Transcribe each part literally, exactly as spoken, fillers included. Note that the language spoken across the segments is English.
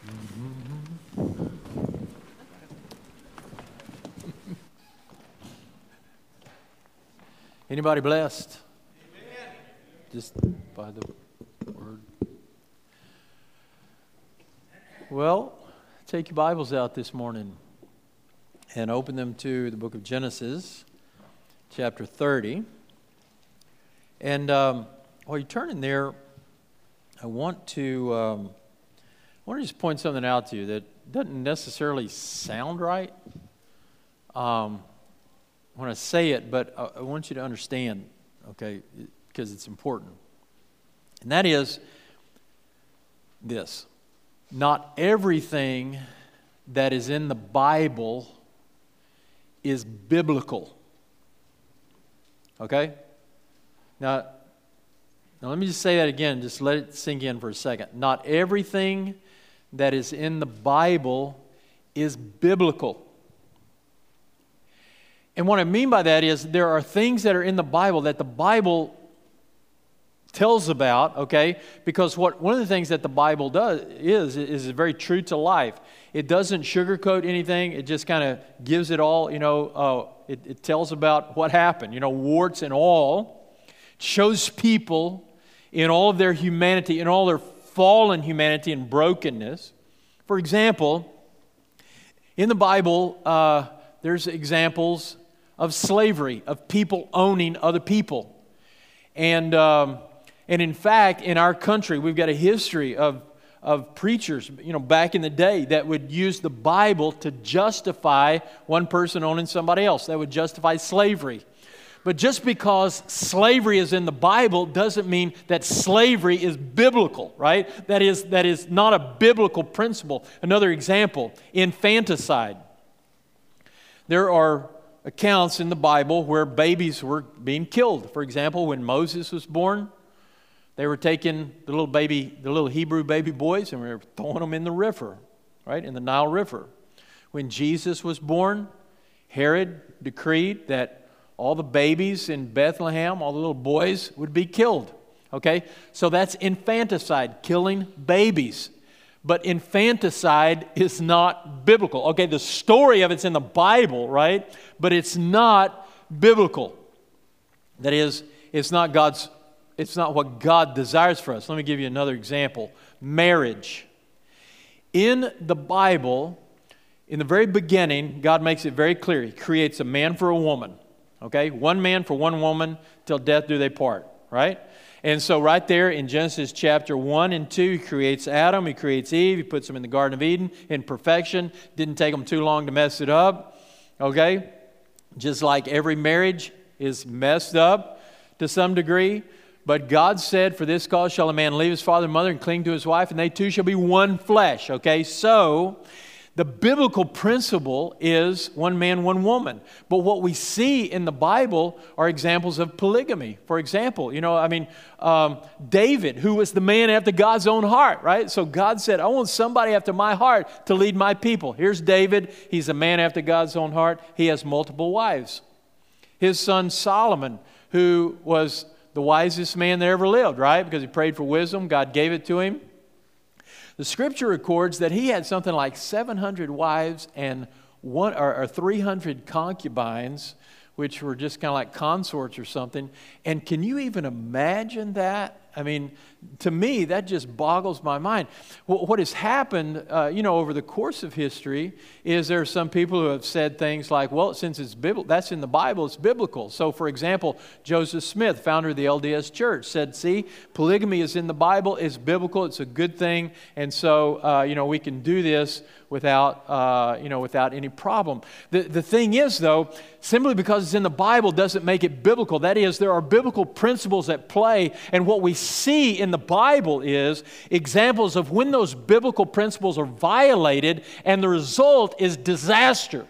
Anybody blessed? Amen. Just by the word. Well, take your Bibles out this morning and open them to the book of Genesis, chapter thirty. And um, while you're turning there, I want to um, I want to just point something out to you that doesn't necessarily sound right um, when I say it, but I, I want you to understand, okay, because it's important. And that is this: not everything that is in the Bible is biblical. Okay? Now, now let me just say that again. Just let it sink in for a second. Not everything that is in the Bible is biblical. And what I mean by that is there are things that are in the Bible that the Bible tells about, okay? Because what one of the things that the Bible does is is very true to life. It doesn't sugarcoat anything. It just kind of gives it all, you know, uh, it, it tells about what happened, you know, warts and all. It shows people in all of their humanity, in all their fallen humanity and brokenness. For example, in the Bible, uh, there's examples of slavery, of people owning other people. And um, and in fact, in our country, we've got a history of of preachers, you know, back in the day that would use the Bible to justify one person owning somebody else. That would justify slavery. But just because slavery is in the Bible doesn't mean that slavery is biblical, right? That is, that is not a biblical principle. Another example, infanticide. There are accounts in the Bible where babies were being killed. For example, when Moses was born, they were taking the little baby, the little Hebrew baby boys, and we were throwing them in the river, right, in the Nile River. When Jesus was born, Herod decreed that all the babies in Bethlehem, all the little boys, would be killed. Okay? So that's infanticide, killing babies. But infanticide is not biblical. Okay, the story of it's in the Bible, right? But it's not biblical. That is, it's not God's, it's not what God desires for us. Let me give you another example. Marriage. In the Bible, in the very beginning, God makes it very clear. He creates a man for a woman. Okay, one man for one woman, till death do they part, right? And so right there in Genesis chapter one and two, He creates Adam, He creates Eve, He puts them in the Garden of Eden in perfection. Didn't take them too long to mess it up, okay? Just like every marriage is messed up to some degree. But God said, for this cause shall a man leave his father and mother and cling to his wife, and they two shall be one flesh, okay? So the biblical principle is one man, one woman. But what we see in the Bible are examples of polygamy. For example, you know, I mean, um, David, who was the man after God's own heart, right? So God said, I want somebody after my heart to lead my people. Here's David. He's a man after God's own heart. He has multiple wives. His son Solomon, who was the wisest man that ever lived, right? Because he prayed for wisdom. God gave it to him. The scripture records that he had something like seven hundred wives and one or, or three hundred concubines, which were just kind of like consorts or something. And can you even imagine that? I mean, to me, that just boggles my mind. What has happened, uh, you know, over the course of history is there are some people who have said things like, well, since it's biblical, that's in the Bible, it's biblical. So, for example, Joseph Smith, founder of the L D S Church, said, see, polygamy is in the Bible, it's biblical, it's a good thing, and so, uh, you know, we can do this without, uh, you know, without any problem. The, the thing is, though, simply because it's in the Bible doesn't make it biblical. That is, there are biblical principles at play, and what we see in the Bible is examples of when those biblical principles are violated, and the result is disaster.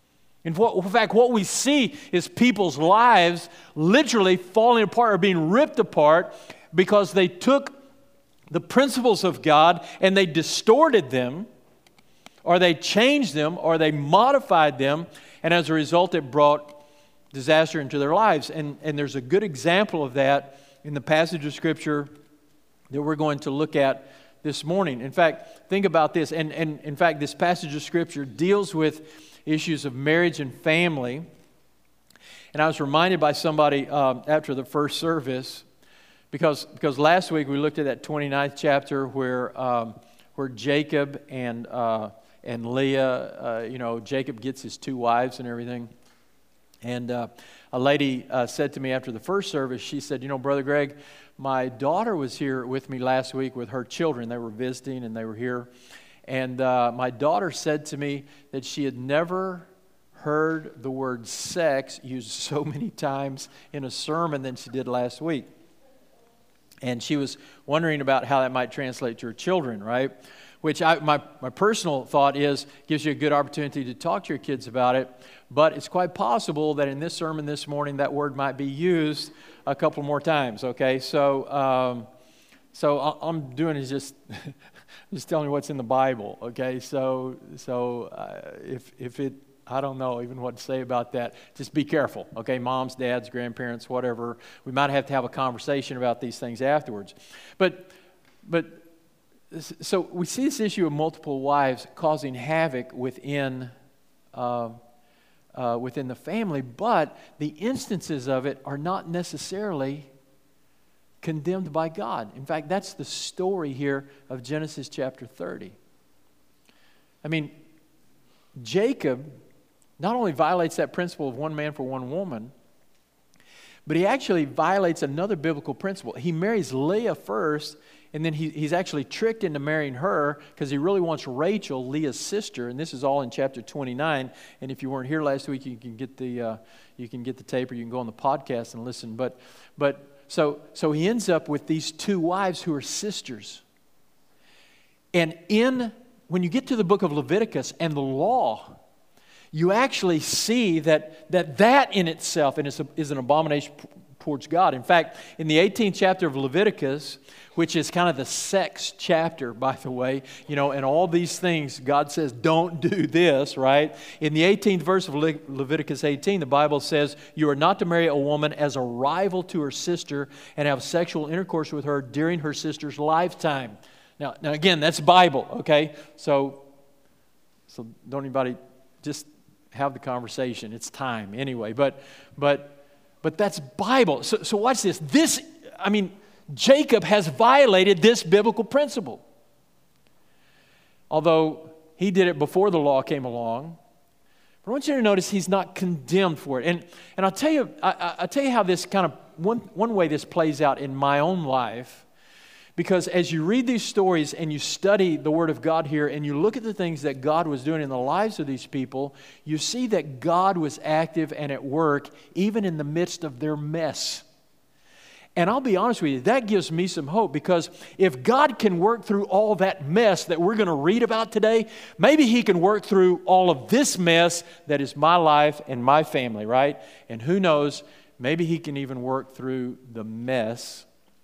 In fact, what we see is people's lives literally falling apart or being ripped apart because they took the principles of God and they distorted them, or they changed them, or they modified them, and as a result it brought disaster into their lives. And, and there's a good example of that in the passage of Scripture that we're going to look at this morning. In fact, think about this. And, and in fact, this passage of Scripture deals with issues of marriage and family. And I was reminded by somebody um, after the first service, because, because last week we looked at that twenty-ninth chapter where, um, where Jacob and, uh, and Leah, uh, you know, Jacob gets his two wives and everything. And uh, a lady uh, said to me after the first service, she said, you know, Brother Greg, my daughter was here with me last week with her children. They were visiting and they were here. And uh, my daughter said to me that she had never heard the word sex used so many times in a sermon than she did last week. And she was wondering about how that might translate to her children, right? Which I, my, my personal thought is gives you a good opportunity to talk to your kids about it. But it's quite possible that in this sermon this morning that word might be used a couple more times, okay? So um, so all I'm doing is just just telling you what's in the Bible, okay? So so uh, if if it, I don't know even what to say about that. Just be careful, okay? Moms, dads, grandparents, whatever. We might have to have a conversation about these things afterwards. But but so we see this issue of multiple wives causing havoc within uh, uh, within the family, but the instances of it are not necessarily condemned by God. In fact, that's the story here of Genesis chapter thirty. I mean, Jacob not only violates that principle of one man for one woman, but he actually violates another biblical principle. He marries Leah first, and then he, he's actually tricked into marrying her because he really wants Rachel, Leah's sister. And this is all in chapter twenty-nine. And if you weren't here last week, you can get the uh, you can get the tape, or you can go on the podcast and listen. But but so so he ends up with these two wives who are sisters. And in when you get to the book of Leviticus and the law, you actually see that that, that in itself is, a, is an abomination towards God. In fact, in the eighteenth chapter of Leviticus, which is kind of the sex chapter, by the way, you know, and all these things, God says, don't do this, right? In the eighteenth verse of Le- Leviticus eighteen, the Bible says, you are not to marry a woman as a rival to her sister and have sexual intercourse with her during her sister's lifetime. Now, now again, that's Bible, okay? So, so don't anybody just have the conversation. It's time anyway. But, but, but that's Bible. So, so watch this. This, I mean, Jacob has violated this biblical principle. Although he did it before the law came along. But I want you to notice he's not condemned for it. And, and I'll tell you, I, I'll tell you how this kind of, one, one way this plays out in my own life. Because as you read these stories and you study the Word of God here and you look at the things that God was doing in the lives of these people, you see that God was active and at work even in the midst of their mess. And I'll be honest with you, that gives me some hope, because if God can work through all that mess that we're going to read about today, maybe He can work through all of this mess that is my life and my family, right? And who knows, maybe He can even work through the mess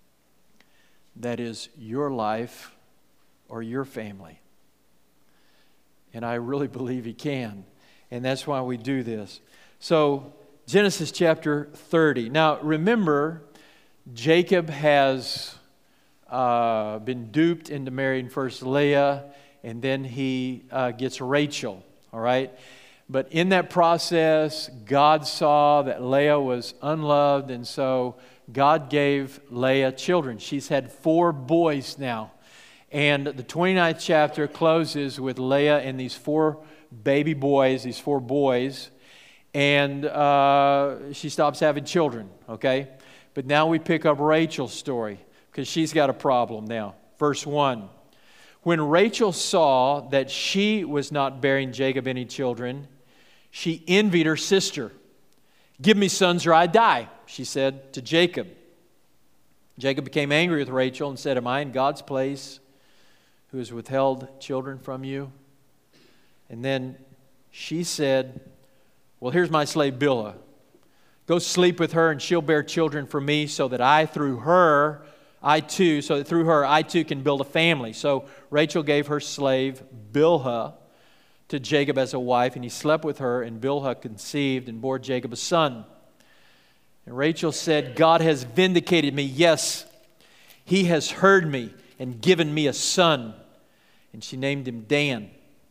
that is your life or your family. And I really believe He can. And that's why we do this. So, Genesis chapter thirty. Now, remember, Jacob has uh, been duped into marrying first Leah, and then he uh, gets Rachel, all right? But in that process, God saw that Leah was unloved, and so God gave Leah children. She's had four boys now. And the twenty-ninth chapter closes with Leah and these four baby boys, these four boys, and uh, she stops having children, okay? But now we pick up Rachel's story, because she's got a problem now. Verse one, when Rachel saw that she was not bearing Jacob any children, she envied her sister. Give me sons or I die, she said to Jacob. Jacob became angry with Rachel and said, am I in God's place who has withheld children from you? And then she said, well, here's my slave Bilhah. Go sleep with her and she'll bear children for me, so that I through her, I too, so that through her I too can build a family. So Rachel gave her slave Bilhah to Jacob as a wife, and he slept with her, and Bilhah conceived and bore Jacob a son. And Rachel said, God has vindicated me. Yes, He has heard me. and given me a son. And she named him Dan.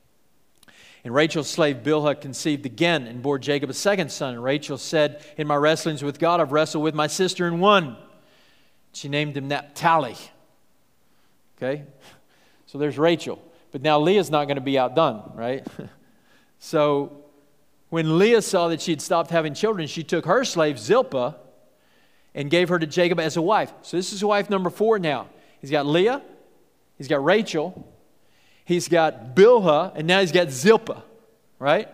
And Rachel's slave Bilhah conceived again and bore Jacob a second son. And Rachel said, in my wrestlings with God, I've wrestled with my sister and won. She named him Naphtali. Okay? So there's Rachel. But now Leah's not going to be outdone, right? So when Leah saw that she had stopped having children, she took her slave Zilpah and gave her to Jacob as a wife. So this is wife number four now. He's got Leah, he's got Rachel, he's got Bilhah, and now he's got Zilpah, right?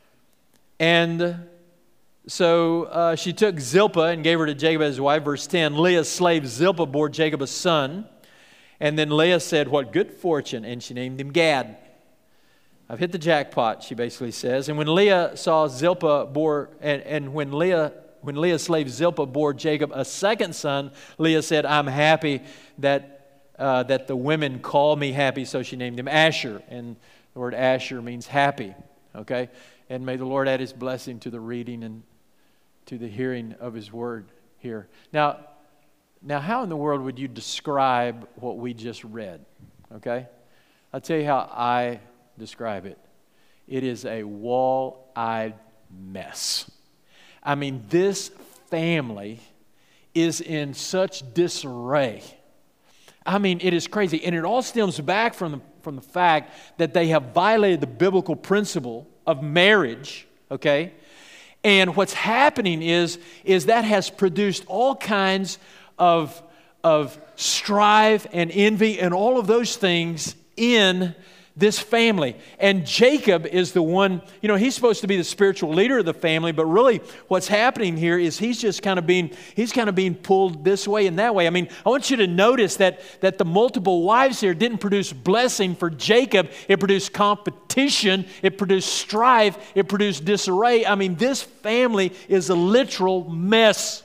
And so uh, she took Zilpah and gave her to Jacob as a wife. Verse ten, Leah's slave Zilpah bore Jacob a son. And then Leah said, what good fortune. And she named him Gad. I've hit the jackpot, she basically says. And when Leah saw Zilpah bore, and, and when Leah, when Leah's slave Zilpah bore Jacob a second son, Leah said, I'm happy that, uh, that the women call me happy. So she named him Asher. And the word Asher means happy. Okay? And may the Lord add His blessing to the reading and to the hearing of His word here. Now, Now, how in the world would you describe what we just read? Okay? I'll tell you how I describe it. It is a wall-eyed mess. I mean, this family is in such disarray. I mean, it is crazy. And it all stems back from the, from the fact that they have violated the biblical principle of marriage, okay? And what's happening is, is that has produced all kinds of, of strife and envy and all of those things in this family. And Jacob is the one, you know, he's supposed to be the spiritual leader of the family, but really what's happening here is he's just kind of being, he's kind of being pulled this way and that way. I mean, I want you to notice that, that the multiple wives here didn't produce blessing for Jacob. It produced competition. It produced strife. It produced disarray. I mean, this family is a literal mess.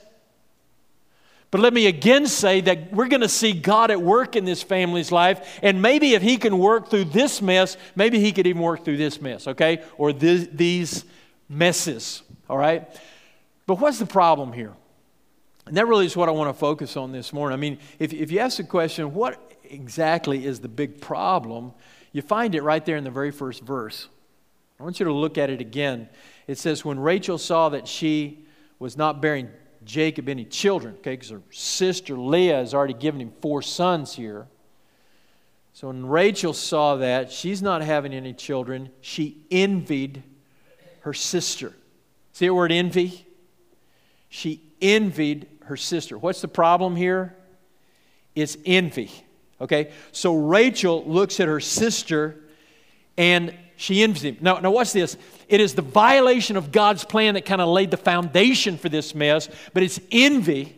But let me again say that we're going to see God at work in this family's life. And maybe if He can work through this mess, maybe He could even work through this mess, okay? Or this, these messes, all right? But what's the problem here? And that really is what I want to focus on this morning. I mean, if, if you ask the question, what exactly is the big problem? You find it right there in the very first verse. I want you to look at it again. It says, when Rachel saw that she was not bearing Jacob any children, okay, because her sister Leah has already given him four sons here. So when Rachel saw that she's not having any children, she envied her sister. See the word envy? She envied her sister. What's the problem here? It's envy, okay? So Rachel looks at her sister and she envies him. Now, now watch this. It is the violation of God's plan that kind of laid the foundation for this mess, but it's envy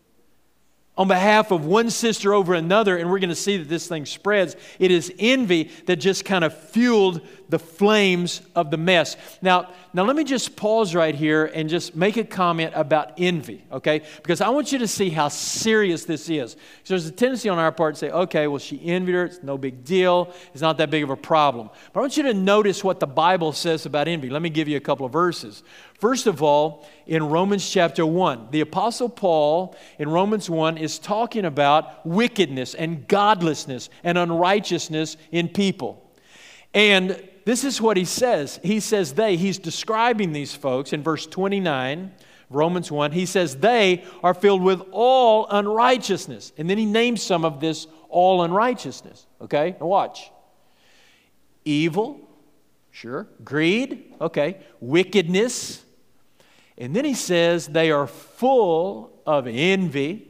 on behalf of one sister over another, and we're going to see that this thing spreads. It is envy that just kind of fueled the flames of the mess. Now, now let me just pause right here and just make a comment about envy, okay? Because I want you to see how serious this is. So there's a tendency on our part to say, okay, well, she envied her. It's no big deal. It's not that big of a problem. But I want you to notice what the Bible says about envy. Let me give you a couple of verses. First of all, in Romans chapter one, the Apostle Paul in Romans one is talking about wickedness and godlessness and unrighteousness in people. And this is what he says. He says they, he's describing these folks in verse twenty-nine, Romans one. He says they are filled with all unrighteousness. And then he names some of this all unrighteousness. Okay, now watch. Evil, sure. Greed, okay. Wickedness. And then he says they are full of envy,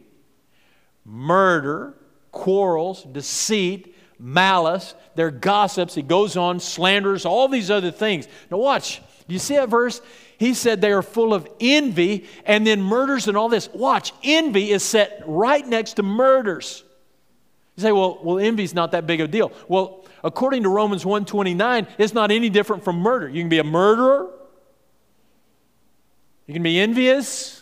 murder, quarrels, deceit, malice. They're gossips. He goes on, slanders, all these other things. Now watch. Do you see that verse? He said they are full of envy and then murders and all this. Watch. Envy is set right next to murders. You say, well, well, envy is not that big of a deal. Well, according to Romans one twenty-nine, it's not any different from murder. You can be a murderer. You can be envious.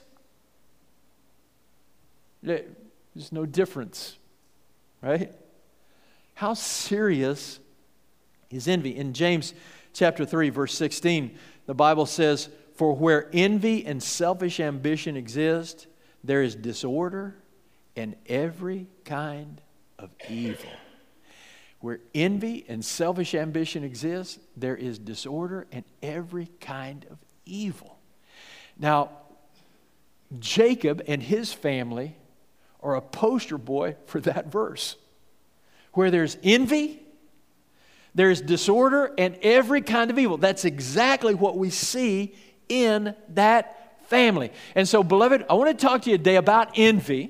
There's no difference, right? How serious is envy? In James chapter three, verse sixteen, the Bible says, for where envy and selfish ambition exist, there is disorder and every kind of evil. Where envy and selfish ambition exist, there is disorder and every kind of evil. Now, Jacob and his family are a poster boy for that verse. Where there's envy, there's disorder and every kind of evil. That's exactly what we see in that family. And so, beloved, I want to talk to you today about envy.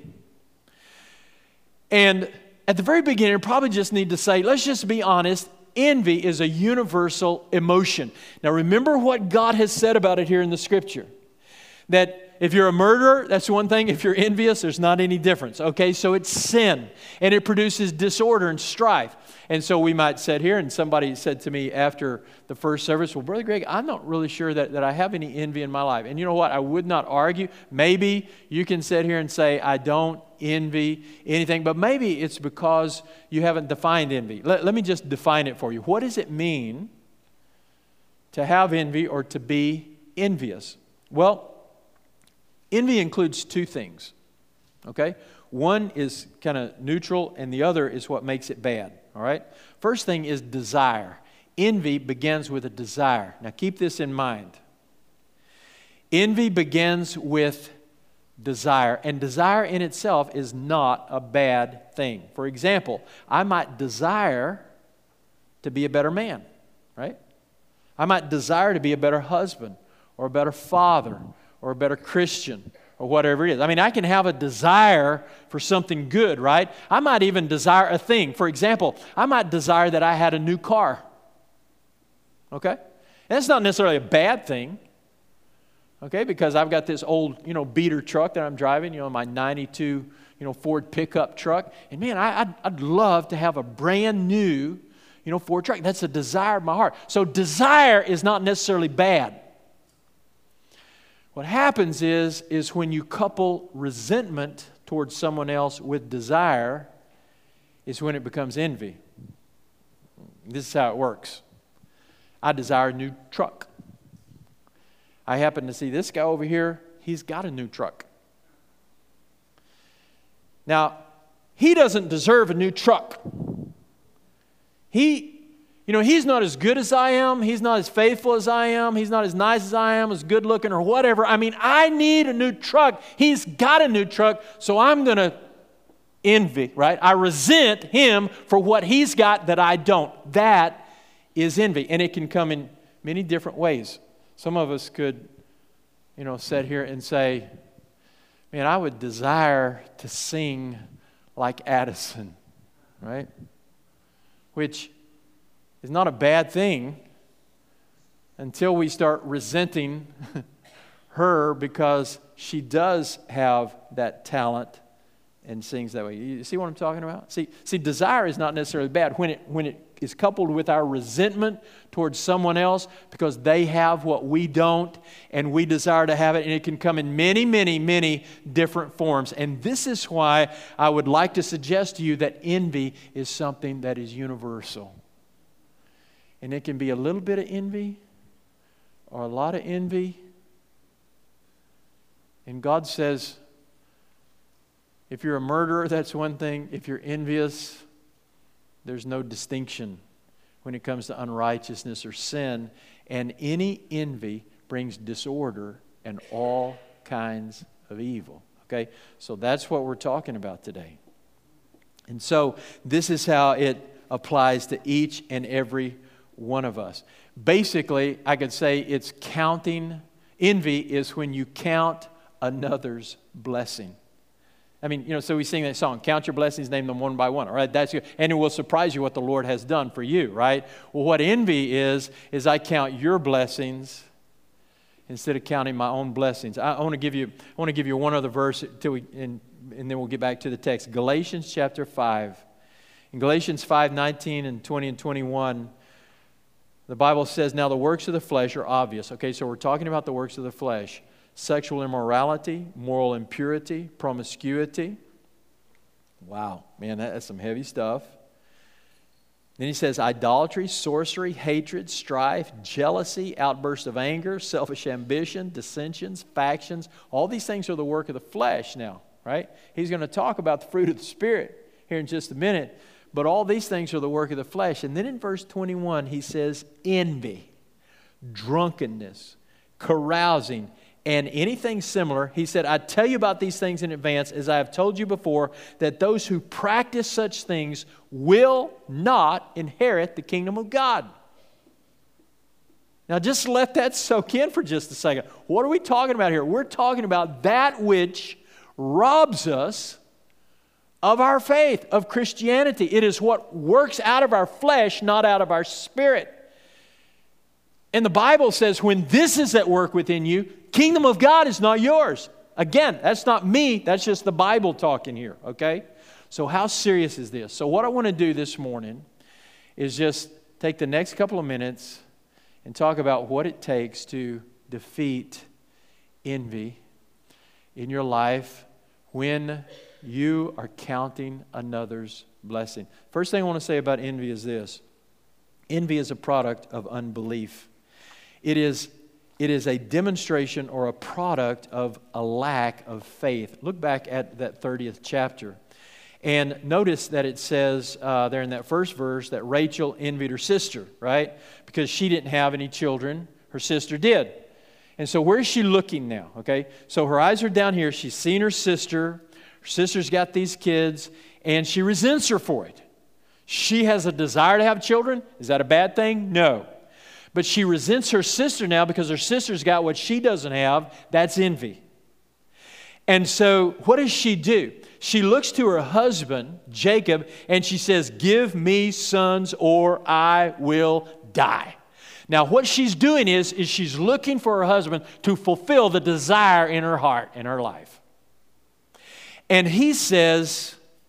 And at the very beginning, I probably just need to say, let's just be honest, envy is a universal emotion. Now, remember what God has said about it here in the Scripture. That if you're a murderer, that's one thing. If you're envious, there's not any difference. Okay, so it's sin, and it produces disorder and strife. And so we might sit here, and somebody said to me after the first service, well, Brother Greg, I'm not really sure that, that I have any envy in my life. And you know what? I would not argue. Maybe you can sit here and say, I don't envy anything, but maybe it's because you haven't defined envy. Let, let me just define it for you. What does it mean to have envy or to be envious? Well, envy includes two things, okay? One is kind of neutral, and the other is what makes it bad, all right? First thing is desire. Envy begins with a desire. Now, keep this in mind. Envy begins with desire, and desire in itself is not a bad thing. For example, I might desire to be a better man, right? I might desire to be a better husband or a better father or a better Christian, or whatever it is. I mean, I can have a desire for something good, right? I might even desire a thing. For example, I might desire that I had a new car. Okay? And that's not necessarily a bad thing. Okay? Because I've got this old, you know, beater truck that I'm driving, you know, my ninety-two, you know, Ford pickup truck. And man, I, I'd, I'd love to have a brand new, you know, Ford truck. That's a desire of my heart. So desire is not necessarily bad. What happens is, is when you couple resentment towards someone else with desire, is when it becomes envy. This is how it works. I desire a new truck. I happen to see this guy over here, he's got a new truck. Now, he doesn't deserve a new truck. He You know, he's not as good as I am. He's not as faithful as I am. He's not as nice as I am, as good looking or whatever. I mean, I need a new truck. He's got a new truck, so I'm going to envy, right? I resent him for what he's got that I don't. That is envy, and it can come in many different ways. Some of us could, you know, sit here and say, man, I would desire to sing like Addison, right? Which is not a bad thing until we start resenting her because she does have that talent and sings that way. You see what I'm talking about? See, see, desire is not necessarily bad when it when it is coupled with our resentment towards someone else because they have what we don't and we desire to have it, and it can come in many, many, many different forms. And this is why I would like to suggest to you that envy is something that is universal. And it can be a little bit of envy or a lot of envy. And God says, if you're a murderer, that's one thing. If you're envious, there's no distinction when it comes to unrighteousness or sin. And any envy brings disorder and all kinds of evil. Okay? So that's what we're talking about today. And so this is how it applies to each and every one of us. Basically, I could say it's counting. Envy is when you count another's blessing. I mean, you know, so we sing that song, count your blessings, name them one by one, all right? That's good. And it will surprise you what the Lord has done for you, right? Well, what envy is, is I count your blessings instead of counting my own blessings. I, I want to give you, I want to give you one other verse till we, and, and then we'll get back to the text. Galatians chapter five. In Galatians five, nineteen and twenty and twenty-one, the Bible says, now the works of the flesh are obvious. Okay, so we're talking about the works of the flesh. Sexual immorality, moral impurity, promiscuity. Wow, man, that, that's some heavy stuff. Then he says idolatry, sorcery, hatred, strife, jealousy, outbursts of anger, selfish ambition, dissensions, factions. All these things are the work of the flesh now, right? He's going to talk about the fruit of the Spirit here in just a minute. But all these things are the work of the flesh. And then in verse twenty-one, he says, envy, drunkenness, carousing, and anything similar. He said, I tell you about these things in advance, as I have told you before, that those who practice such things will not inherit the kingdom of God. Now just let that soak in for just a second. What are we talking about here? We're talking about that which robs us of our faith, of Christianity. It is what works out of our flesh, not out of our spirit. And the Bible says when this is at work within you, kingdom of God is not yours. Again, that's not me. That's just the Bible talking here, okay? So how serious is this? So what I want to do this morning is just take the next couple of minutes and talk about what it takes to defeat envy in your life when you are counting another's blessing. First thing I want to say about envy is this. Envy is a product of unbelief. It is, it is a demonstration or a product of a lack of faith. Look back at that thirtieth chapter. And notice that it says uh, there in that first verse that Rachel envied her sister, right? Because she didn't have any children. Her sister did. And so where is she looking now? Okay, so her eyes are down here. She's seen her sister. Her sister's got these kids. And she resents her for it. She has a desire to have children. Is that a bad thing? No. But she resents her sister now because her sister's got what she doesn't have. That's envy. And so what does she do? She looks to her husband, Jacob, and she says, give me sons or I will die. Now what she's doing is, is she's looking for her husband to fulfill the desire in her heart, in her life. And he says,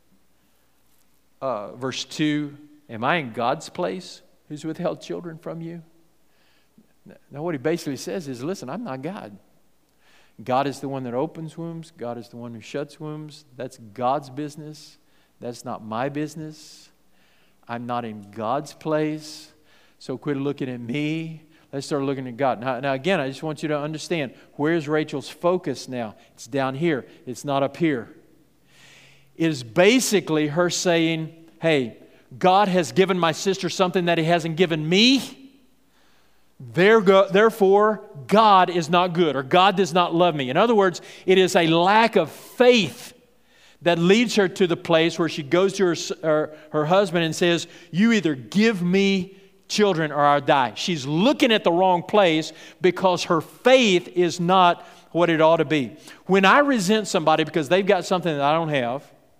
uh, verse two, am I in God's place who's withheld children from you? Now what he basically says is, listen, I'm not God. God is the one that opens wombs. God is the one who shuts wombs. That's God's business. That's not my business. I'm not in God's place. So quit looking at me. Let's start looking at God. Now, now again, I just want you to understand, where's Rachel's focus now? It's down here. It's not up here. It is basically her saying, hey, God has given my sister something that He hasn't given me. Therefore, God is not good, or God does not love me. In other words, it is a lack of faith that leads her to the place where she goes to her, her, her husband and says, you either give me children or I'll die. She's looking at the wrong place because her faith is not what it ought to be. When I resent somebody because they've got something that I don't have,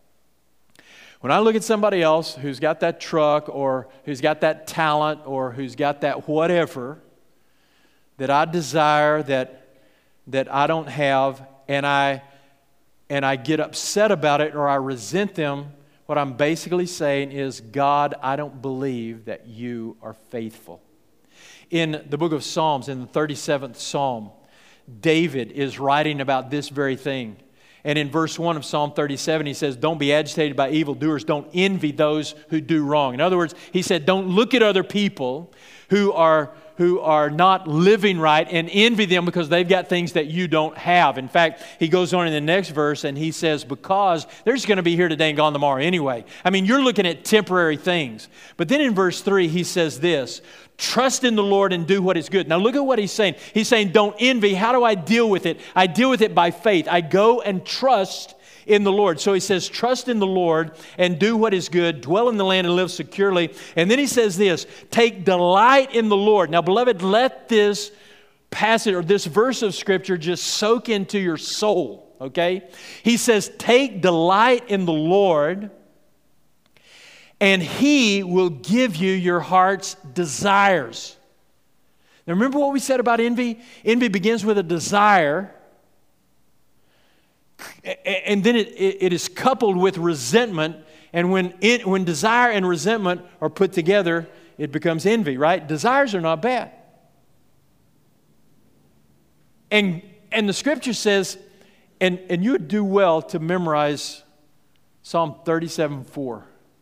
when I look at somebody else who's got that truck or who's got that talent or who's got that whatever that I desire that, that I don't have, and I, and I get upset about it or I resent them, what I'm basically saying is, God, I don't believe that you are faithful. In the book of Psalms, in the thirty-seventh Psalm, David is writing about this very thing. And in verse one of Psalm thirty-seven, he says, don't be agitated by evildoers. Don't envy those who do wrong. In other words, he said, don't look at other people who are, who are not living right and envy them because they've got things that you don't have. In fact, he goes on in the next verse and he says, because they're just going to be here today and gone tomorrow anyway. I mean, you're looking at temporary things. But then in verse three, he says this, trust in the Lord and do what is good. Now look at what he's saying. He's saying, don't envy. How do I deal with it? I deal with it by faith. I go and trust in the Lord. So he says, trust in the Lord and do what is good. Dwell in the land and live securely. And then he says this, take delight in the Lord. Now, beloved, let this passage or this verse of Scripture just soak into your soul, okay? He says, take delight in the Lord, and He will give you your heart's desires. Now remember what we said about envy? Envy begins with a desire, and then it, it, it is coupled with resentment. And when, it, when desire and resentment are put together, it becomes envy, right? Desires are not bad. And, and the Scripture says, and, and you would do well to memorize Psalm thirty-seven four.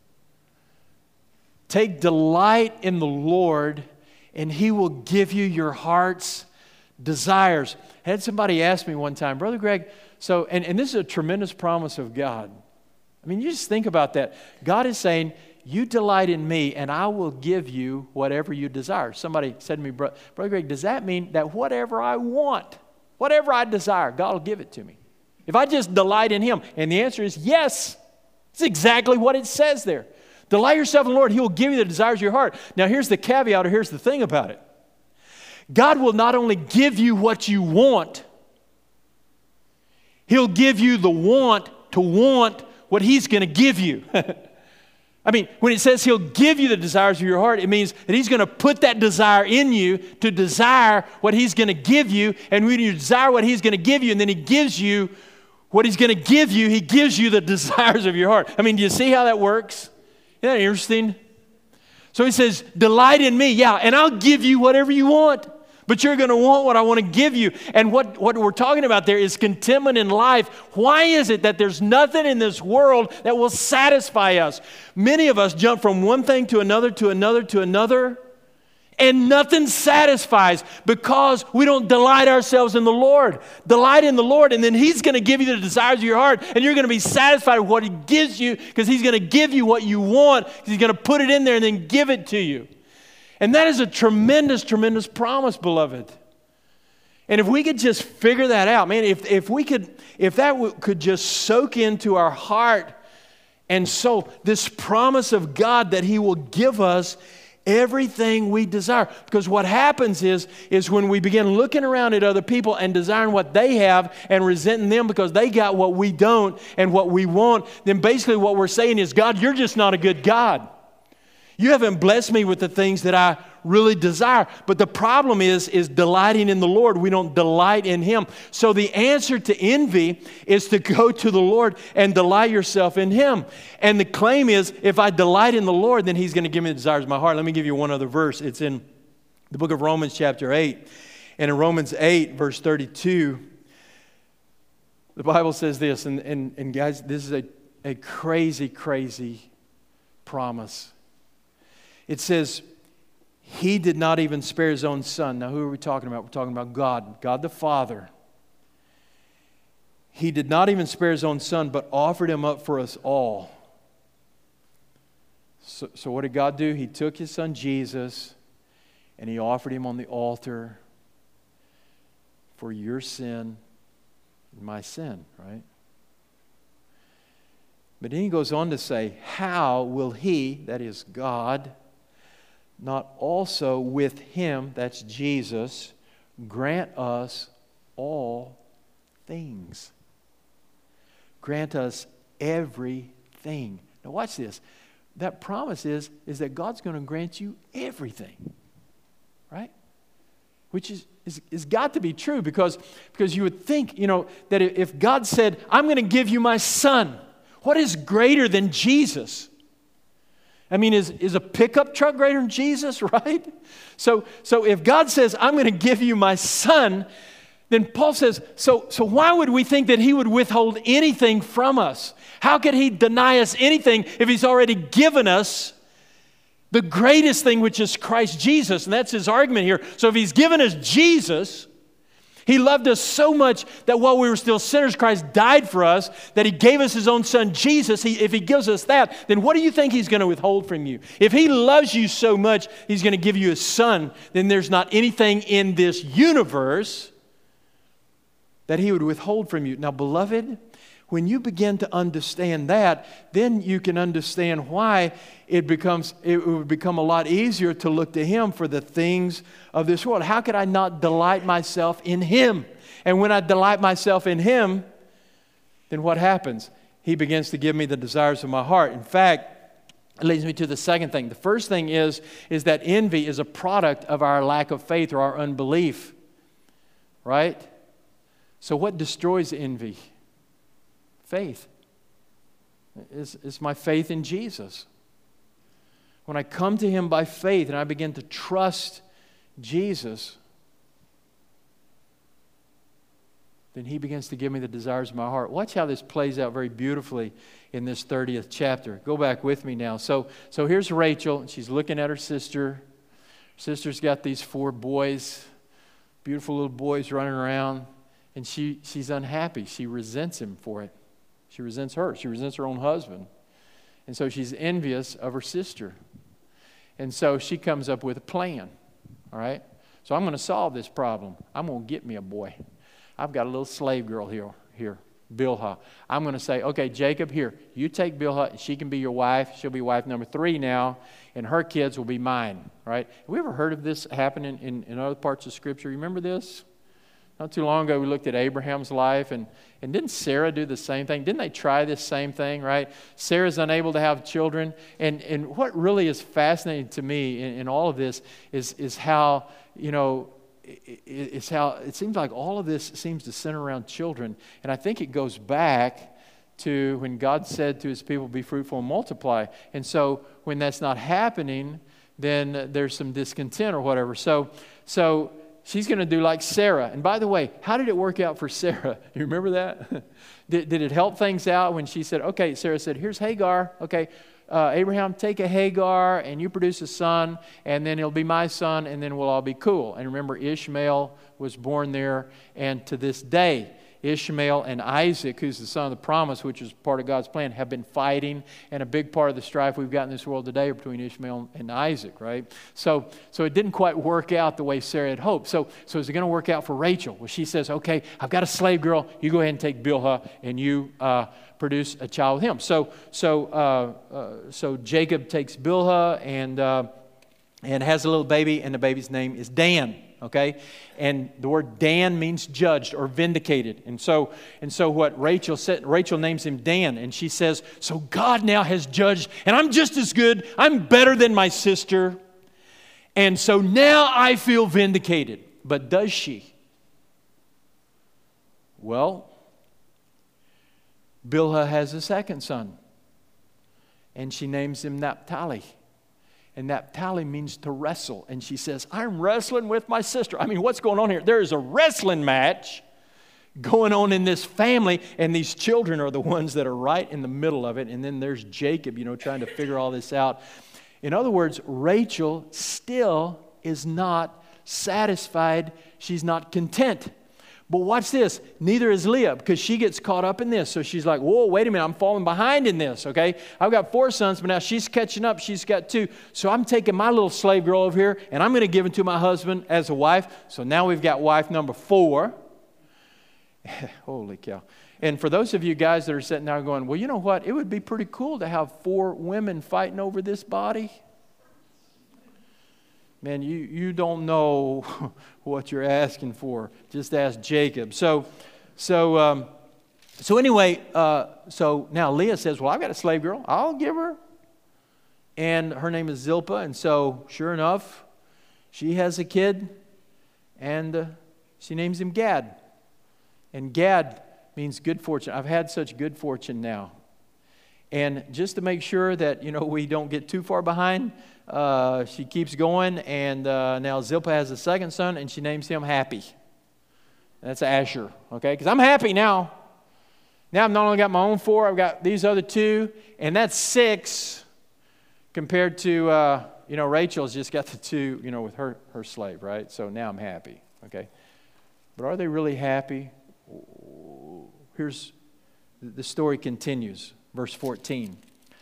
Take delight in the Lord, and He will give you your heart's desires. I had somebody ask me one time, Brother Greg, so, and, and this is a tremendous promise of God, I mean, you just think about that. God is saying, you delight in me, and I will give you whatever you desire. Somebody said to me, Brother Greg, does that mean that whatever I want, whatever I desire, God will give it to me? If I just delight in him? And the answer is yes. It's exactly what it says there. Delight yourself in the Lord. He will give you the desires of your heart. Now, here's the caveat, or here's the thing about it. God will not only give you what you want, he'll give you the want to want what he's going to give you. I mean, when it says he'll give you the desires of your heart, it means that he's going to put that desire in you to desire what he's going to give you. And when you desire what he's going to give you, and then he gives you what he's going to give you, he gives you the desires of your heart. I mean, do you see how that works? Isn't that interesting? So he says, delight in me. Yeah, and I'll give you whatever you want. But you're going to want what I want to give you. And what, what we're talking about there is contentment in life. Why is it that there's nothing in this world that will satisfy us? Many of us jump from one thing to another, to another, to another, and nothing satisfies because we don't delight ourselves in the Lord. Delight in the Lord, and then he's going to give you the desires of your heart, and you're going to be satisfied with what he gives you because he's going to give you what you want. He's going to put it in there and then give it to you. And that is a tremendous, tremendous promise, beloved. And if we could just figure that out, man, if, if we could, if that w- could just soak into our heart and soul, this promise of God that he will give us everything we desire. Because what happens is, is when we begin looking around at other people and desiring what they have and resenting them because they got what we don't and what we want, then basically what we're saying is, God, you're just not a good God. You haven't blessed me with the things that I really desire. But the problem is, is delighting in the Lord. We don't delight in him. So the answer to envy is to go to the Lord and delight yourself in him. And the claim is, if I delight in the Lord, then he's going to give me the desires of my heart. Let me give you one other verse. It's in the book of Romans chapter eight. And in Romans eight, verse thirty-two, the Bible says this. And, and, and guys, this is a, a crazy, crazy promise. It says, he did not even spare his own son. Now, who are we talking about? We're talking about God, God the Father. He did not even spare his own son, but offered him up for us all. So, so what did God do? He took his son Jesus, and he offered him on the altar for your sin and my sin, right? But then he goes on to say, how will he, that is God, not also with him, that's Jesus, grant us all things? Grant us everything. Now watch this. That promise is, is that God's going to grant you everything. Right? Which is, is, is got to be true because, because you would think, you know, that if God said, I'm going to give you my son, what is greater than Jesus? I mean, is, is a pickup truck greater than Jesus, right? So, so if God says, I'm going to give you my son, then Paul says, so, so why would we think that he would withhold anything from us? How could he deny us anything if he's already given us the greatest thing, which is Christ Jesus? And that's his argument here. So if he's given us Jesus, he loved us so much that while we were still sinners, Christ died for us, that he gave us his own son, Jesus. He, if he gives us that, then what do you think he's going to withhold from you? If he loves you so much, he's going to give you his son, then there's not anything in this universe that he would withhold from you. Now, beloved, when you begin to understand that, then you can understand why it becomes it would become a lot easier to look to him for the things of this world. How could I not delight myself in him? And when I delight myself in him, then what happens? He begins to give me the desires of my heart. In fact, it leads me to the second thing. The first thing is, is that envy is a product of our lack of faith or our unbelief. Right? So what destroys envy? Faith. It's, it's my faith in Jesus. When I come to him by faith and I begin to trust Jesus, then he begins to give me the desires of my heart. Watch how this plays out very beautifully in this thirtieth chapter. Go back with me now. So, so here's Rachel, and she's looking at her sister. Her sister's got these four boys, beautiful little boys running around, and she, she's unhappy. She resents him for it. She resents her. She resents her own husband. And so she's envious of her sister. And so she comes up with a plan, all right? So I'm going to solve this problem. I'm going to get me a boy. I've got a little slave girl here, here, Bilhah. I'm going to say, okay, Jacob, here, you take Bilhah, and she can be your wife. She'll be wife number three now, and her kids will be mine, right? Have we ever heard of this happening in, in other parts of Scripture? You remember this? Not too long ago, we looked at Abraham's life, and, and didn't Sarah do the same thing? Didn't they try this same thing, right? Sarah's unable to have children, and, and what really is fascinating to me in, in all of this is, is how, you know, it, it's how it seems like all of this seems to center around children, and I think it goes back to when God said to His people, be fruitful and multiply, and so when that's not happening, then there's some discontent or whatever. So, so she's going to do like Sarah. And by the way, how did it work out for Sarah? You remember that? did, did it help things out when she said, okay, Sarah said, here's Hagar. Okay, uh, Abraham, take a Hagar and you produce a son, and then it'll be my son, and then we'll all be cool. And remember, Ishmael was born there, and to this day, Ishmael and Isaac, who's the son of the promise, which is part of God's plan, have been fighting. And a big part of the strife we've got in this world today are between Ishmael and Isaac, right? So, so it didn't quite work out the way Sarah had hoped. So, so is it going to work out for Rachel? Well, she says, okay, I've got a slave girl. You go ahead and take Bilhah, and you uh, produce a child with him. So, so, uh, uh, so Jacob takes Bilhah and uh, and has a little baby, and the baby's name is Dan. Okay, and the word Dan means judged or vindicated, and so and so what Rachel said, Rachel names him Dan, and she says, so God now has judged, and I'm just as good. I'm better than my sister, and so now I feel vindicated. But does she? Well, Bilhah has a second son, and she names him Naphtali. And Naphtali means to wrestle. And she says, I'm wrestling with my sister. I mean, what's going on here? There is a wrestling match going on in this family. And these children are the ones that are right in the middle of it. And then there's Jacob, you know, trying to figure all this out. In other words, Rachel still is not satisfied. She's not content. But watch this. Neither is Leah, because she gets caught up in this. So she's like, whoa, wait a minute. I'm falling behind in this, okay? I've got four sons, but now she's catching up. She's got two. So I'm taking my little slave girl over here, and I'm going to give it to my husband as a wife. So now we've got wife number four. Holy cow. And for those of you guys that are sitting there going, well, you know what? It would be pretty cool to have four women fighting over this body. Man, you, you don't know what you're asking for. Just ask Jacob. So, so, um, so anyway, uh, so now Leah says, well, I've got a slave girl. I'll give her. And her name is Zilpah. And so, sure enough, she has a kid. And uh, she names him Gad. And Gad means good fortune. I've had such good fortune now. And just to make sure that, you know, we don't get too far behind, uh, she keeps going, and uh, now Zilpah has a second son, and she names him Happy. That's Asher, okay? Because I'm happy now. Now I've not only got my own four, I've got these other two, and that's six compared to, uh, you know, Rachel's just got the two, you know, with her, her slave, right? So now I'm happy, okay? But are they really happy? Here's, the story continues. Verse fourteen.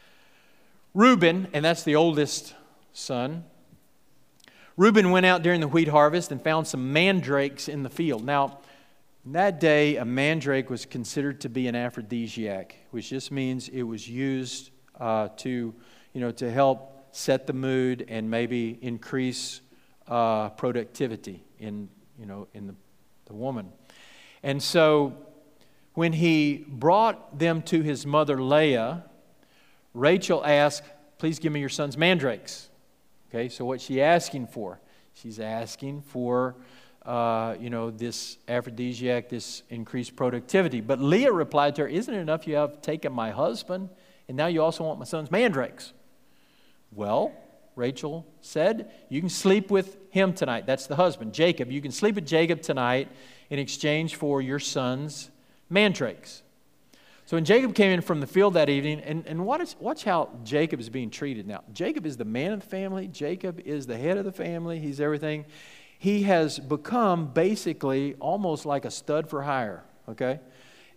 Reuben, and that's the oldest son, Reuben went out during the wheat harvest and found some mandrakes in the field. Now, in that day, a mandrake was considered to be an aphrodisiac, which just means it was used uh, to, you know, to help set the mood and maybe increase uh, productivity in, you know, in the, the woman. And so, when he brought them to his mother Leah, Rachel asked, please give me your son's mandrakes. Okay, so what's she asking for? She's asking for, uh, you know, this aphrodisiac, this increased productivity. But Leah replied to her, isn't it enough you have taken my husband, and now you also want my son's mandrakes? Well, Rachel said, you can sleep with him tonight. That's the husband, Jacob. You can sleep with Jacob tonight in exchange for your son's mandrakes. So when Jacob came in from the field that evening, and, and what is, watch how Jacob is being treated now. Jacob is the man of the family. Jacob is the head of the family. He's everything. He has become basically almost like a stud for hire, okay?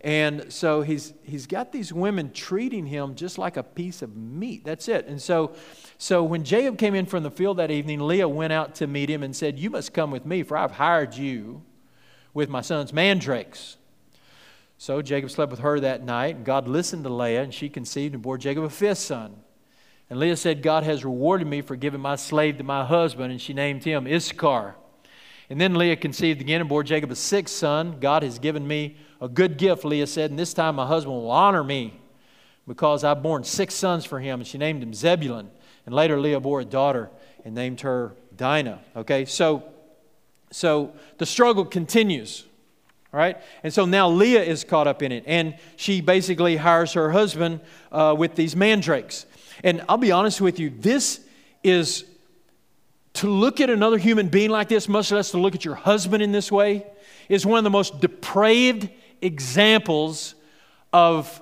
And so he's he's got these women treating him just like a piece of meat. That's it. And so, so when Jacob came in from the field that evening, Leah went out to meet him and said, "You must come with me, for I've hired you with my son's mandrakes." So Jacob slept with her that night, and God listened to Leah, and she conceived and bore Jacob a fifth son. And Leah said, "God has rewarded me for giving my slave to my husband," and she named him Issachar. And then Leah conceived again and bore Jacob a sixth son. "God has given me a good gift," Leah said, "and this time my husband will honor me because I've borne six sons for him." And she named him Zebulun. And later Leah bore a daughter and named her Dinah. Okay, so, so the struggle continues. All right, and so now Leah is caught up in it. And she basically hires her husband uh, with these mandrakes. And I'll be honest with you, this is, to look at another human being like this, much less to look at your husband in this way, is one of the most depraved examples of,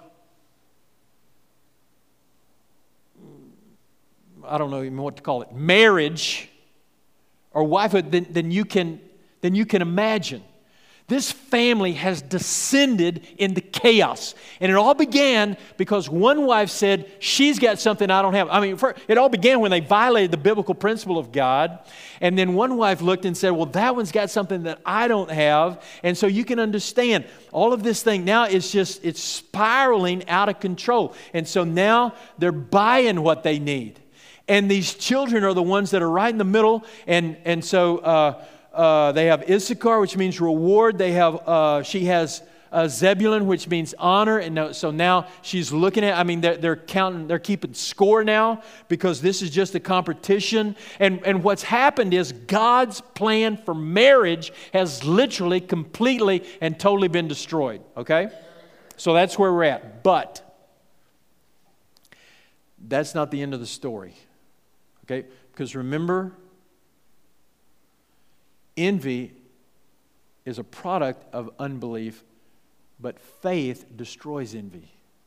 I don't know even what to call it, marriage or wifehood than, than you can, than you can imagine. This family has descended into chaos. And it all began because one wife said, "She's got something I don't have." I mean, for, it all began when they violated the biblical principle of God. And then one wife looked and said, "Well, that one's got something that I don't have." And so you can understand, all of this thing now is just, it's spiraling out of control. And so now they're buying what they need. And these children are the ones that are right in the middle. And, and so... Uh, Uh, they have Issachar, which means reward. They have, uh, she has uh, Zebulun, which means honor. And so now she's looking at, I mean, they're, they're counting, they're keeping score now because this is just a competition. And, and what's happened is God's plan for marriage has literally, completely, and totally been destroyed. Okay? So that's where we're at. But that's not the end of the story. Okay? Because remember, envy is a product of unbelief, but faith destroys envy.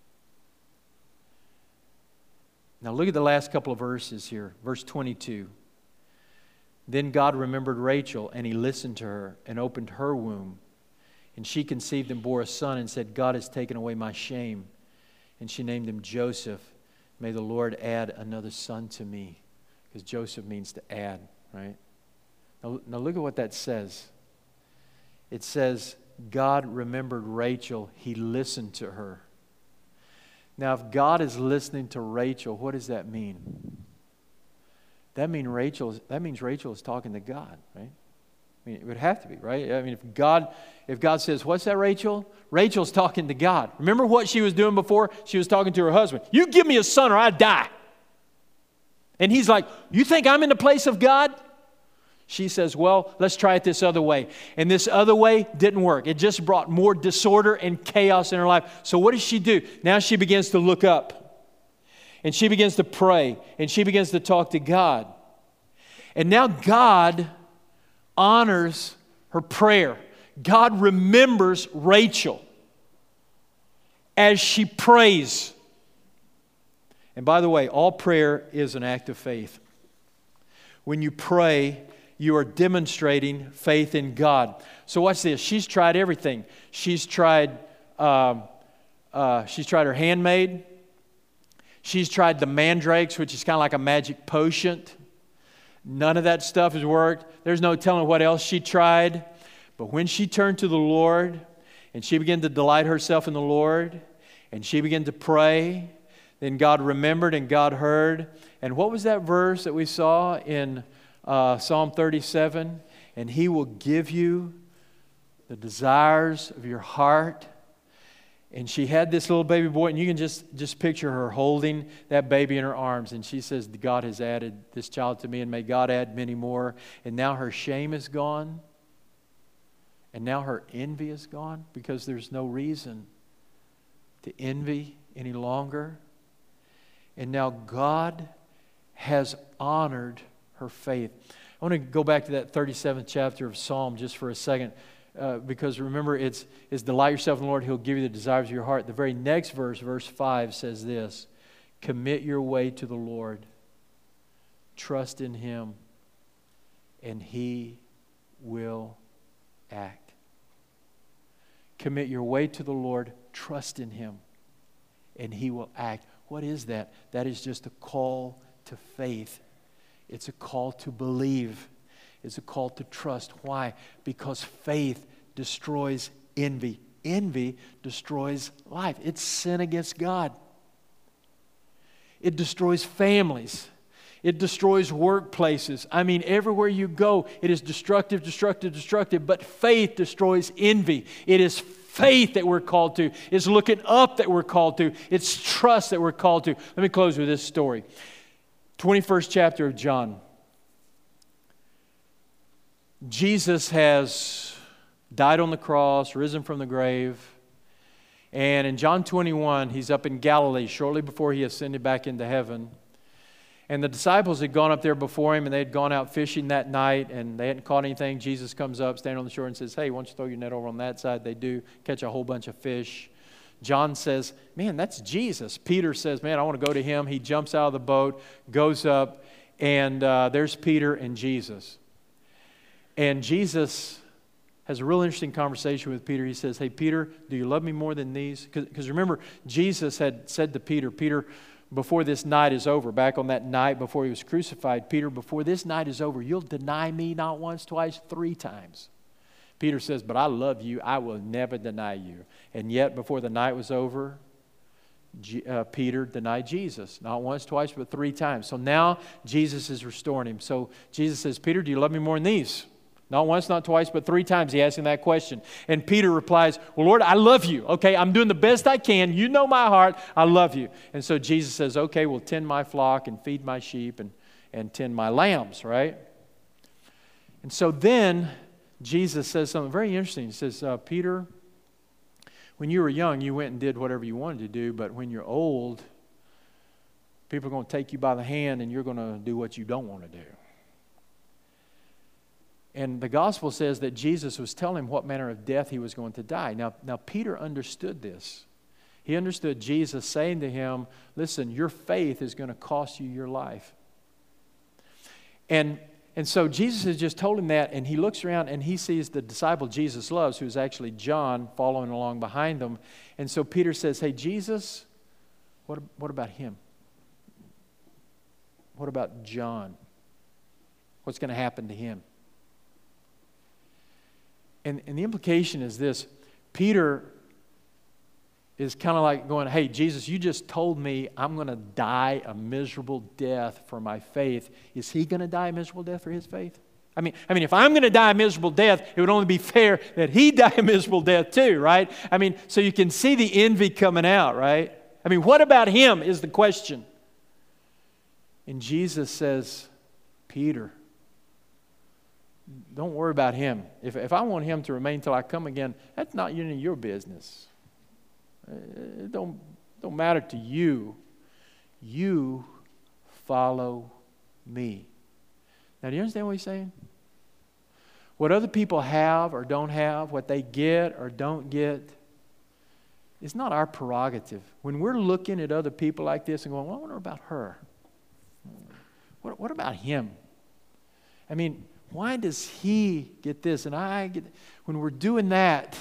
Now look at the last couple of verses here. Verse twenty-two. Then God remembered Rachel, and He listened to her and opened her womb. And she conceived and bore a son and said, "God has taken away my shame." And she named him Joseph. "May the Lord add another son to me." Because Joseph means to add, right? Now, now look at what that says. It says, God remembered Rachel. He listened to her. Now, if God is listening to Rachel, what does that mean? That mean Rachel. That means Rachel is talking to God, right? I mean, it would have to be, right? I mean, if God, if God says, "What's that, Rachel?" Rachel's talking to God. Remember what she was doing before? She was talking to her husband. "You give me a son or I die." And he's like, "You think I'm in the place of God?" She says, "Well, let's try it this other way." And this other way didn't work. It just brought more disorder and chaos in her life. So what does she do? Now she begins to look up. And she begins to pray. And she begins to talk to God. And now God honors her prayer. God remembers Rachel as she prays. And by the way, all prayer is an act of faith. When you pray, you are demonstrating faith in God. So watch this. She's tried everything. She's tried, um, uh, she's tried her handmaid. She's tried the mandrakes, which is kind of like a magic potion. None of that stuff has worked. There's no telling what else she tried. But when she turned to the Lord and she began to delight herself in the Lord and she began to pray, then God remembered and God heard. And what was that verse that we saw in Uh, Psalm thirty-seven? "And He will give you the desires of your heart." And she had this little baby boy, and you can just, just picture her holding that baby in her arms. And she says, "God has added this child to me, and may God add many more." And now her shame is gone. And now her envy is gone because there's no reason to envy any longer. And now God has honored her faith. I want to go back to that thirty-seventh chapter of Psalm just for a second. Uh, because remember, it's, it's delight yourself in the Lord. He'll give you the desires of your heart. The very next verse, verse five, says this: "Commit your way to the Lord. Trust in Him, and He will act." Commit your way to the Lord. Trust in Him. And He will act. What is that? That is just a call to faith. It's a call to believe. It's a call to trust. Why? Because faith destroys envy. Envy destroys life. It's sin against God. It destroys families. It destroys workplaces. I mean, everywhere you go, it is destructive, destructive, destructive. But faith destroys envy. It is faith that we're called to. It's looking up that we're called to. It's trust that we're called to. Let me close with this story. twenty-first chapter of John. Jesus has died on the cross, risen from the grave. And in John twenty-one, He's up in Galilee shortly before He ascended back into heaven. And the disciples had gone up there before Him, and they had gone out fishing that night, and they hadn't caught anything. Jesus comes up, standing on the shore, and says, hey, why don't you throw your net over on that side? They do, catch a whole bunch of fish. John says, man, that's Jesus. Peter says, man, I want to go to Him. He jumps out of the boat, goes up, and uh, there's Peter and Jesus. And Jesus has a real interesting conversation with Peter. He says, hey, Peter, do you love me more than these? Because remember, Jesus had said to Peter, Peter, before this night is over, back on that night before He was crucified, Peter, before this night is over, you'll deny me not once, twice, three times. Peter says, but I love you. I will never deny you. And yet, before the night was over, G- uh, Peter denied Jesus. Not once, twice, but three times. So now Jesus is restoring him. So Jesus says, Peter, do you love me more than these? Not once, not twice, but three times He asked him that question. And Peter replies, well, Lord, I love you. Okay, I'm doing the best I can. You know my heart. I love you. And so Jesus says, okay, well, tend my flock and feed my sheep and, and tend my lambs, right? And so then Jesus says something very interesting. He says, uh, Peter, when you were young, you went and did whatever you wanted to do, but when you're old, people are going to take you by the hand and you're going to do what you don't want to do. And the gospel says that Jesus was telling him what manner of death He was going to die. Now, now Peter understood this. He understood Jesus saying to him, listen, your faith is going to cost you your life. And, and so Jesus has just told him that, and he looks around and he sees the disciple Jesus loves, who's actually John, following along behind them. And so Peter says, hey, Jesus, what, what about him? What about John? What's going to happen to him? And, and the implication is this. Peter is kind of like going, hey, Jesus, you just told me I'm going to die a miserable death for my faith. Is He going to die a miserable death for His faith? I mean, I mean, if I'm going to die a miserable death, it would only be fair that He die a miserable death too, right? I mean, so you can see the envy coming out, right? I mean, what about him is the question. And Jesus says, Peter, don't worry about him. If, if I want him to remain till I come again, that's not any of your business. It don't, don't matter to you. You follow me. Now, do you understand what he's saying? What other people have or don't have, what they get or don't get, it's not our prerogative. When we're looking at other people like this and going, well, I wonder about her. What, what about him? I mean, why does he get this and I get... When we're doing that,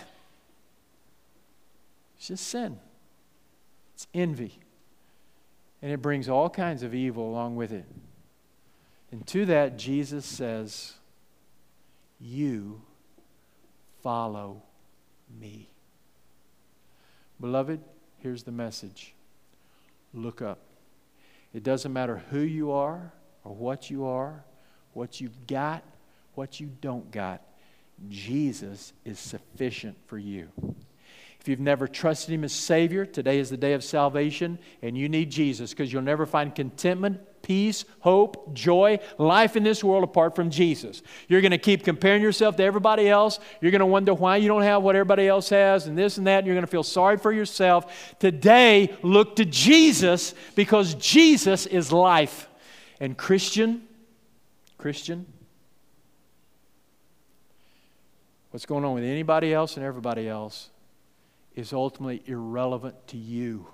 it's just sin. It's envy. And it brings all kinds of evil along with it. And to that, Jesus says, you follow me. Beloved, here's the message. Look up. It doesn't matter who you are or what you are, what you've got, what you don't got. Jesus is sufficient for you. If you've never trusted Him as Savior, today is the day of salvation, and you need Jesus because you'll never find contentment, peace, hope, joy, life in this world apart from Jesus. You're going to keep comparing yourself to everybody else. You're going to wonder why you don't have what everybody else has and this and that, and you're going to feel sorry for yourself. Today, look to Jesus because Jesus is life. And Christian, Christian, what's going on with anybody else and everybody else is ultimately irrelevant to you.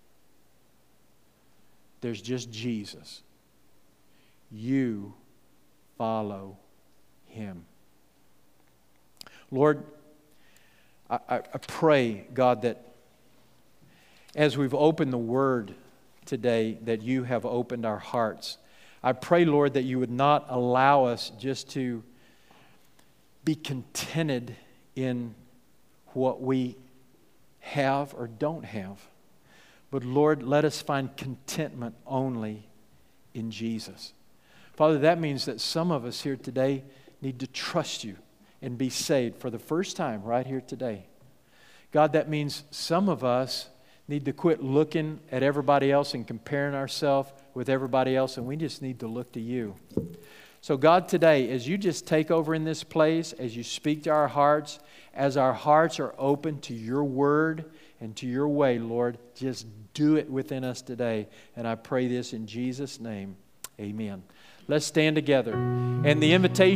There's just Jesus. You follow Him. Lord, I, I, I pray, God, that as we've opened the Word today, that you have opened our hearts. I pray, Lord, that you would not allow us just to be contented in what we have or don't have. But Lord, let us find contentment only in Jesus. Father, that means that some of us here today need to trust you and be saved for the first time right here today. God, that means some of us need to quit looking at everybody else and comparing ourselves with everybody else, and we just need to look to you. So God, today, as you just take over in this place, as you speak to our hearts, as our hearts are open to your word and to your way, Lord, just do it within us today. And I pray this in Jesus' name. Amen. Let's stand together. And the invitation